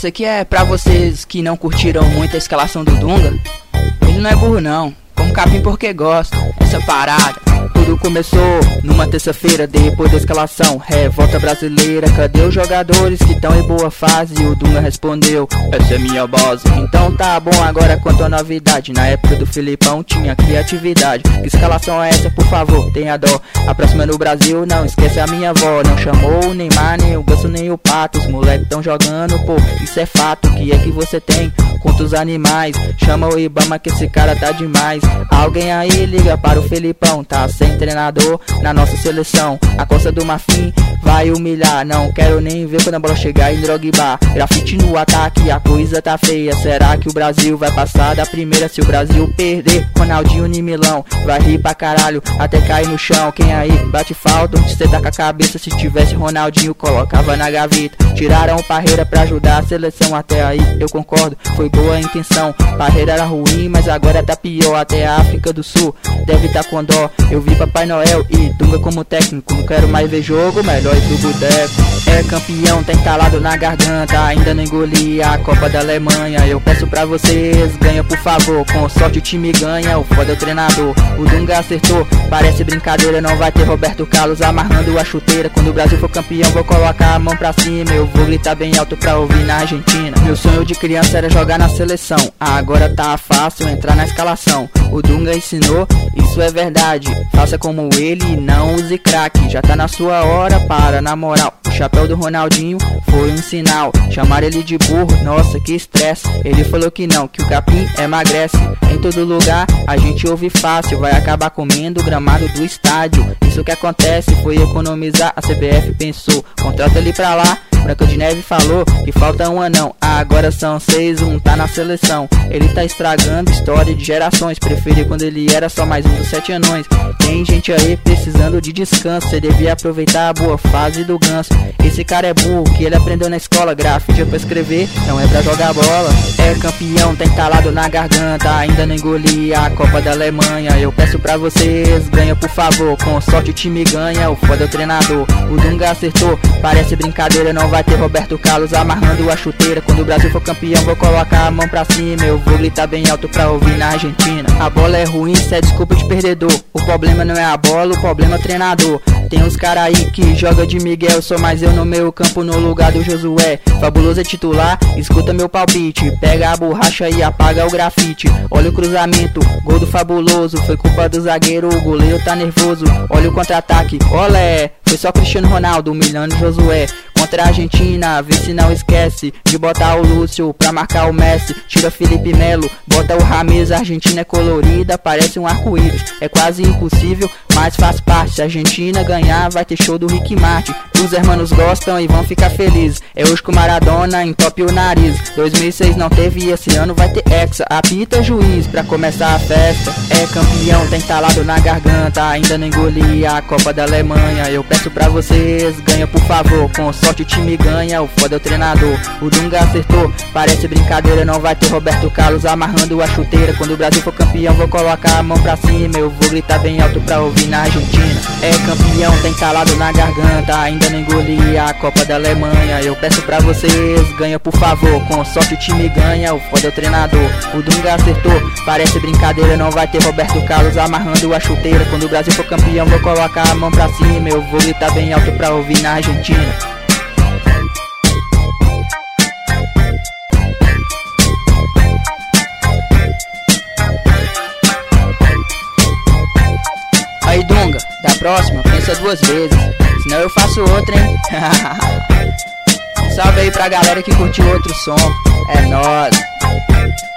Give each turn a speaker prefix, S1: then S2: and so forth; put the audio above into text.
S1: Isso aqui é pra vocês que não curtiram muito a escalação do Dunga. Ele não é burro não, como capim porque gosta, essa parada. Tudo começou numa terça-feira, depois da escalação. Revolta brasileira, cadê os jogadores que estão em boa fase? O Dunga respondeu, essa é minha base. Então tá bom, agora quanto à novidade. Na época do Filipão tinha criatividade. Que escalação é essa, por favor, tenha dó. A próxima no Brasil, não esquece a minha avó. Não chamou o Neymar, nem o Ganso, nem o Pato. Os moleques tão jogando, pô, isso é fato. Que é que você tem contra os animais? Chama o Ibama que esse cara tá demais. Alguém aí liga para o Filipão, tá sem treinador na nossa seleção. A Costa do Marfim vai humilhar. Não quero nem ver quando a bola chegar em Drogba. Grafite no ataque, a coisa tá feia. Será que o Brasil vai passar da primeira? Se o Brasil perder, Ronaldinho nem Milão vai rir pra caralho até cair no chão. Quem aí bate falta, você tá com a cabeça. Se tivesse Ronaldinho colocava na gaveta. Tiraram o Parreira pra ajudar a seleção. Até aí eu concordo, foi boa a intenção. Parreira era ruim, mas agora tá pior. Até a África do Sul deve tá com dó. Eu vi Papai Noel e Dunga como técnico. Não quero mais ver jogo, melhor ir pro boteco. É campeão, tá entalado na garganta. Ainda não engoli a Copa da Alemanha. Eu peço pra vocês, ganha por favor. Com sorte o time ganha, o foda é o treinador. O Dunga acertou, parece brincadeira. Não vai ter Roberto Carlos amarrando a chuteira. Quando o Brasil for campeão vou colocar a mão pra cima. Eu vou gritar bem alto pra ouvir na Argentina. Meu sonho de criança era jogar na seleção. Agora tá fácil entrar na escalação. O Dunga ensinou, isso é verdade. Faça como ele e não use crack. Já tá na sua hora, para na moral. O chapéu do Ronaldinho foi um sinal. Chamaram ele de burro, nossa que estresse. Ele falou que não, que o capim emagrece. Em todo lugar a gente ouve fácil. Vai acabar comendo o gramado do estádio. Isso que acontece foi economizar. A CBF pensou, contrata ele pra lá. Branca de Neve falou que falta um anão. Agora são 6, um tá na seleção. Ele tá estragando história de gerações. Preferi quando ele era só mais um dos 7 anões. Tem gente aí precisando de descanso. Você devia aproveitar a boa fase do Ganso. Esse cara é burro, que ele aprendeu na escola. Grafite é pra escrever, não é pra jogar bola. É campeão, tá entalado na garganta. Ainda não engoli a Copa da Alemanha. Eu peço pra vocês, ganha por favor. Com sorte o time ganha, o foda é o treinador. O Dunga acertou, parece brincadeira. Não vai ter Roberto Carlos amarrando a chuteira. Quando o Brasil for campeão vou colocar a mão pra cima. Eu vou gritar bem alto pra ouvir na Argentina. A bola é ruim, isso é desculpa de perdedor. O problema não é a bola, o problema é o treinador. Tem uns cara aí que joga de Miguel. Sou mais eu no meio campo no lugar do Josué. Fabuloso é titular, escuta meu palpite. Pega a borracha e apaga o grafite. Olha o cruzamento, gol do Fabuloso. Foi culpa do zagueiro, o goleiro tá nervoso. Olha o contra-ataque, olé. Foi só Cristiano Ronaldo humilhando Josué. Contra a Argentina, vê se não esquece de botar o Lúcio pra marcar o Messi. Tira Felipe Melo, bota o Rames. A Argentina é colorida, parece um arco-íris. É quase impossível, mas faz parte. Se a Argentina ganhar, vai ter show do Ricky Martin. Os hermanos gostam e vão ficar felizes. É hoje que o Maradona entope o nariz. 2006 não teve e esse ano vai ter Hexa. Apita juiz pra começar a festa. É campeão, tá entalado na garganta. Ainda não engoli a Copa da Alemanha. Eu peço pra vocês, ganha por favor. Com sorte o time ganha, o foda é o treinador. O Dunga acertou, parece brincadeira. Não vai ter Roberto Carlos amarrando a chuteira. Quando o Brasil for campeão vou colocar a mão pra cima. Eu vou gritar bem alto pra ouvir na Argentina. É campeão, tá entalado na garganta. Ainda não engoli a Copa da Alemanha. Eu peço pra vocês, ganha por favor. Com sorte o time ganha, o foda é o treinador. O Dunga acertou, parece brincadeira. Não vai ter Roberto Carlos amarrando a chuteira. Quando o Brasil for campeão vou colocar a mão pra cima. Eu vou gritar bem alto pra ouvir na Argentina. Aí Dunga, da próxima pensa 2 vezes, senão eu faço outra, hein? Salve aí pra galera que curtiu outro som, é nóis.